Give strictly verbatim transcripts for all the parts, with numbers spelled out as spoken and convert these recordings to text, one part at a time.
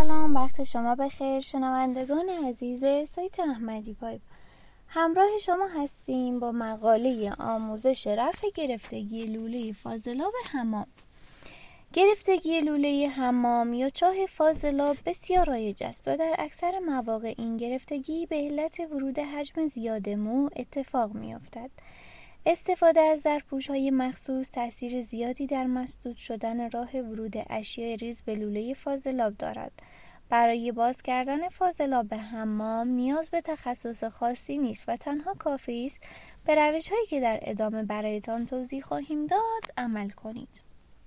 سلام، وقت شما بخیر شنوندگان عزیز سایت احمدی پایپ. همراه شما هستیم با مقاله آموزش رفع گرفتگی لوله فاضلاب حمام. گرفتگی لوله حمام یا چاه فاضلاب بسیار رایج است و در اکثر مواقع این گرفتگی به علت ورود حجم زیاد مو اتفاق می‌افتد. استفاده از ظرف‌پوش‌های مخصوص تأثیر زیادی در مسدود شدن راه ورود اشیاء ریز به لوله فاضلاب دارد. برای باز کردن فاضلاب حمام نیاز به تخصص خاصی نیست و تنها کافی است به روش‌هایی که در ادامه برایتان توضیح خواهیم داد عمل کنید.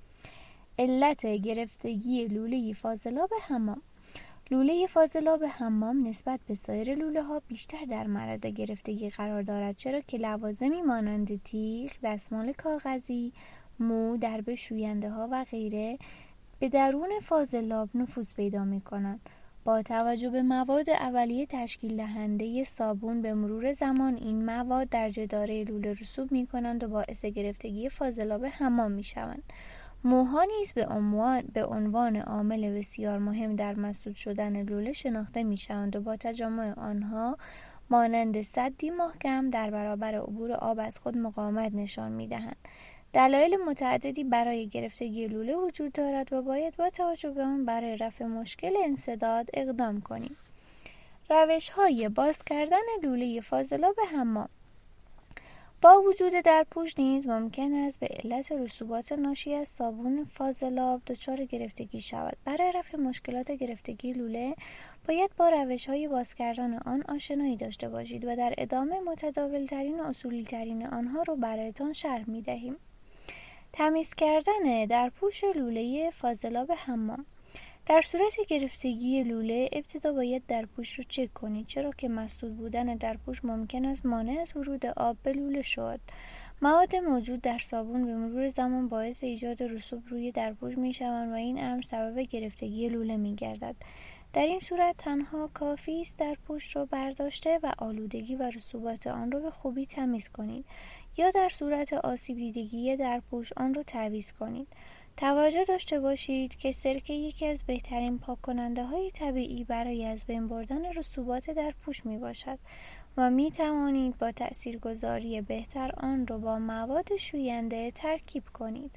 علت گرفتگی لوله فاضلاب حمام. لوله فاضلاب حمام نسبت به سایر لوله ها بیشتر در معرض گرفتگی قرار دارد، چرا که لوازمی مانند تیغ، دستمال کاغذی، مو، درب شوینده ها و غیره به درون فاضلاب نفوذ پیدا می کنند. با توجه به مواد اولیه تشکیل دهنده صابون، به مرور زمان این مواد در جداره لوله رسوب می کنند و باعث گرفتگی فاضلاب حمام می شوند. موها نیز به عنوان به عنوان عامل بسیار مهم در مسدود شدن لوله شناخته می شوند و با تجمع آنها مانند سدی محکم در برابر عبور آب از خود مقاومت نشان می دهند. دلایل متعددی برای گرفتگی لوله وجود دارد و باید با توجه به آن برای رفع مشکل انسداد اقدام کنیم. روش‌های باز کردن لوله فاضلاب حمام. با وجود درپوش نیز ممکن است به علت رسوبات ناشی از صابون فاضلاب دچار گرفتگی شود. برای رفع مشکلات گرفتگی لوله باید با روش‌های باز کردن آن آشنایی داشته باشید و در ادامه متداول‌ترین و اصولی‌ترین آنها را برایتان شرح می‌دهیم. تمیز کردن درپوش لوله فاضلاب حمام. در صورت گرفتگی لوله ابتدا باید درپوش رو چک کنید، چرا که مسدود بودن درپوش ممکن است مانع از ورود آب به لوله شود. مواد موجود در صابون به مرور زمان باعث ایجاد رسوب روی درپوش می شوند و این امر سبب گرفتگی لوله می گردد. در این صورت تنها کافی است درپوش را برداشته و آلودگی و رسوبات آن را به خوبی تمیز کنید یا در صورت آسیب دیدگی درپوش آن را تعویض کنید. توجه داشته باشید که سرکه یکی از بهترین پاک کننده های طبیعی برای از بین بردن رسوبات درپوش می باشد و می توانید با تاثیرگذاری بهتر آن را با مواد شوینده ترکیب کنید.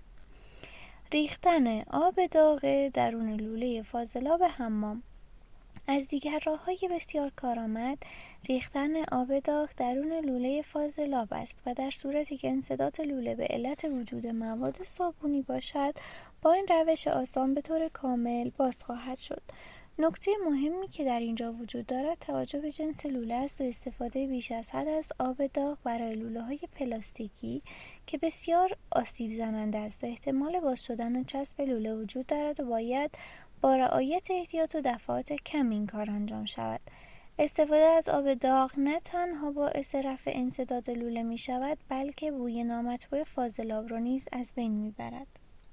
ریختن آب داغ درون لوله فاضلاب حمام. از دیگر راه‌های بسیار کارآمد ریختن آب داغ درون لوله فاضلاب است و در صورتی که انسداد لوله به علت وجود مواد صابونی باشد با این روش آسان به طور کامل باز خواهد شد. نکته مهمی که در اینجا وجود دارد توجه به جنس لوله است و استفاده بیش از حد از آب داغ برای لوله‌های پلاستیکی که بسیار آسیب زننده است و احتمال باز شدن چسب لوله وجود دارد و باید با رعایت احتیاط و دفعات کم این کار انجام شود. استفاده از آب داغ نه تنها باعث رفع انسداد لوله می شود بلکه بوی نامطبوع فاضلاب را نیز از بین می برد.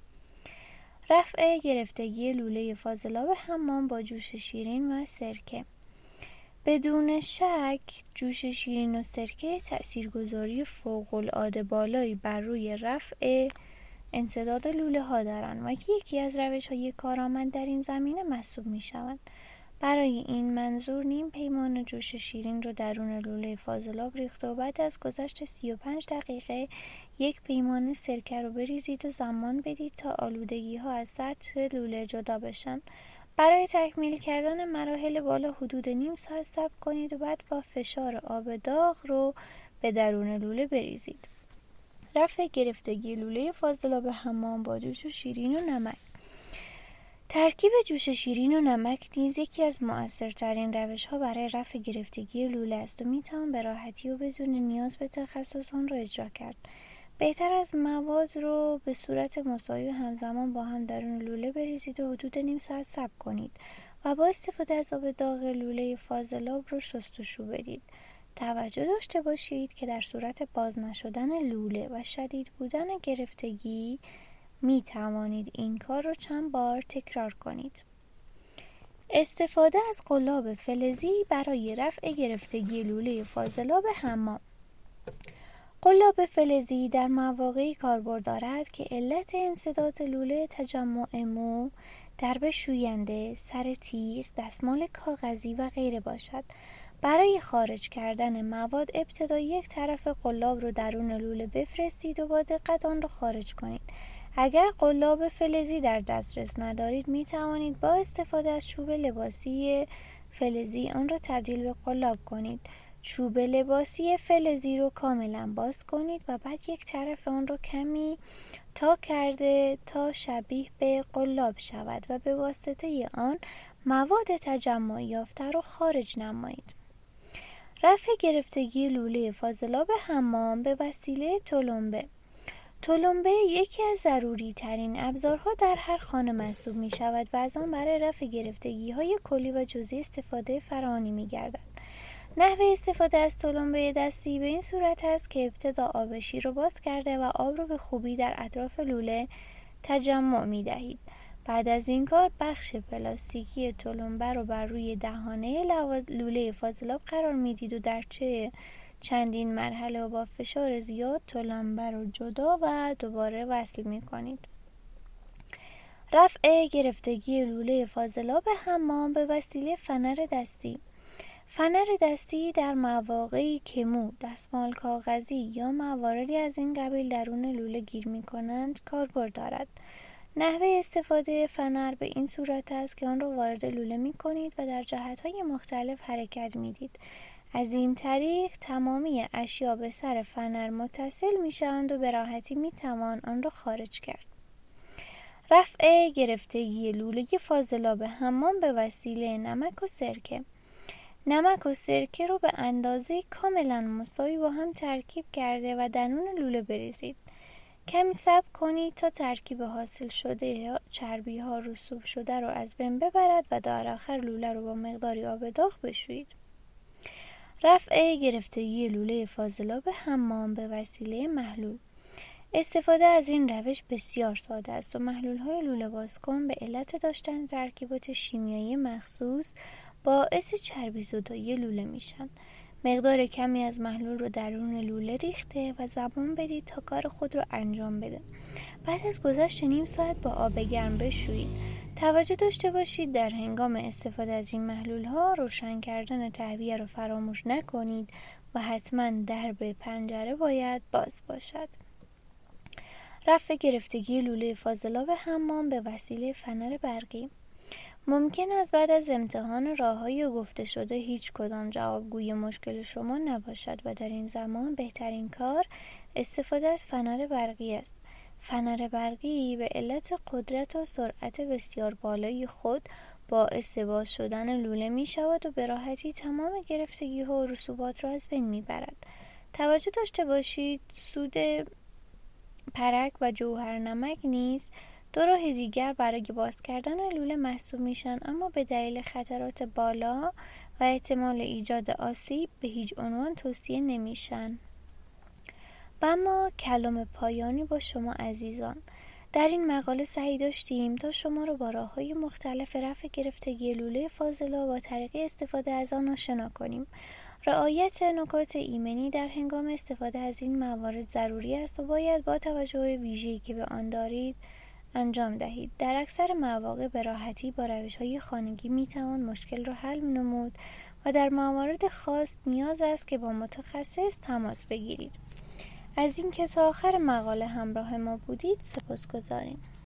رفع گرفتگی لوله فاضلاب حمام با جوش شیرین و سرکه. بدون شک جوش شیرین و سرکه تأثیرگذاری فوق‌العاده بالایی بر روی رفع انسداد لوله ها دارند و یکی از روش های کارآمد در این زمینه محسوب می شوند. برای این منظور نیم پیمانه جوش شیرین رو درون لوله فاضلاب ریخته و بعد از گذشت سی و پنج دقیقه یک پیمانه سرکه رو بریزید و زمان بدید تا آلودگی ها از سطح لوله جدا بشن. برای تکمیل کردن مراحل بالا حدود نیم ساعت صبر کنید و بعد با فشار آب داغ رو به درون لوله بریزید. رفع گرفتگی لوله فاضلاب حمام با جوش شیرین و نمک. ترکیب جوش شیرین و نمک نیز یکی از مؤثرترین روش‌ها برای رفع گرفتگی لوله است و میتوان به راحتی و بدون نیاز به تخصص آن را اجرا کرد. بهتر از مواد رو به صورت مساوی همزمان با هم درون لوله بریزید و حدود نیم ساعت صبر کنید و با استفاده از آب داغ لوله فاضلاب رو شستشو بدید. توجه داشته باشید که در صورت باز نشدن لوله و شدید بودن گرفتگی می توانید این کار رو چند بار تکرار کنید. استفاده از قلاب فلزی برای رفع گرفتگی لوله فاضلاب حمام. قلاب فلزی در مواقعی کاربرد دارد که علت انسداد لوله تجمع مو درب شوینده، سر تیغ، دستمال کاغذی و غیره باشد. برای خارج کردن مواد ابتدا یک طرف قلاب رو درون لوله بفرستید و با دقت آن را خارج کنید. اگر قلاب فلزی در دسترس ندارید می توانید با استفاده از چوب لباسی فلزی آن را تبدیل به قلاب کنید. چوب لباسی فلزی رو کاملا باز کنید و بعد یک طرف آن رو کمی تا کرده تا شبیه به قلاب شود و به واسطه آن مواد تجمع یافته رو خارج نمایید. رفع گرفتگی لوله فاضلاب حمام به وسیله تلمبه. تلمبه یکی از ضروری ترین ابزارها در هر خانه محسوب می شود و از آن برای رفع گرفتگی های کلی و جزئی استفاده فراوانی می گردد. نحوه استفاده از تلمبه دستی به این صورت است که ابتدا آب شیر رو باز کرده و آب رو به خوبی در اطراف لوله تجمع می دهید. بعد از این کار بخش پلاستیکی تلمبه رو بر روی دهانه لوله فاضلاب قرار میدید و در چه چندین مرحله و با فشار زیاد تلمبه رو جدا و دوباره وصل می کنید. رفع گرفتگی لوله فاضلاب حمام به وسیله فنر دستی. فنر دستی در مواقعی که مو، دستمال کاغذی یا مواردی از این قبیل درون لوله گیر می کنند کاربرد دارد. نحوه استفاده فنر به این صورت است که آن را وارد لوله می کنید و در جهت‌های مختلف حرکت می دید. از این طریق تمامی اشیا به سر فنر متصل می شوند و به راحتی می توان آن را خارج کرد. رفع گرفتگی لوله فاضلاب حمام به وسیله نمک و سرکه. نمک و سرکه رو به اندازه کاملا مساوی با هم ترکیب کرده و درون لوله بریزید. کمی صبر کنید تا ترکیب حاصل شده چربی ها رسوب شده رو از بین ببرد و در آخر لوله رو با مقداری آب داغ بشویید. رفع گرفتگی لوله فاضلاب حمام به وسیله محلول. استفاده از این روش بسیار ساده است و محلول های لوله بازکن به علت داشتن ترکیبات شیمیایی مخصوص باعث چربی زدایی لوله میشن. مقدار کمی از محلول رو درون لوله ریخته و زمان بدید تا کار خود رو انجام بده. بعد از گذشت نیم ساعت با آب گرم بشویید. توجه داشته باشید در هنگام استفاده از این محلول ها روشن کردن تهویه رو فراموش نکنید و حتما درب پنجره باید باز باشد. رفع گرفتگی لوله فاضلاب حمام به وسیله فنر برقی. ممکن است بعد از امتحان راه‌های گفته شده هیچ کدام جوابگوی مشکل شما نباشد و در این زمان بهترین کار استفاده از فنر برقی است. فنر برقی به علت قدرت و سرعت بسیار بالای خود باعث باز شدن لوله می شود و به راحتی تمام گرفتگی ها و رسوبات را از بین می برد. توجه داشته باشید سود پرک و جوهر نمک نیز دو راه دیگر برای باز کردن لوله محسوب میشن، اما به دلیل خطرات بالا و احتمال ایجاد آسیب به هیچ عنوان توصیه نمیشن. و اما کلام پایانی با شما عزیزان. در این مقاله سعی داشتیم تا شما رو با راه‌های مختلف رفع گرفتگی لوله فاضلاب با طریق استفاده از آن آشنا کنیم. رعایت نکات ایمنی در هنگام استفاده از این موارد ضروری است و باید با توجه به ویژه‌ای که به آن دارید انجام دهید. در اکثر مواقع به راحتی با روش‌های خانگی میتوان مشکل را حل نمود و در موارد خاص نیاز است که با متخصص تماس بگیرید. از اینکه تا آخر مقاله همراه ما بودید سپاسگزاریم.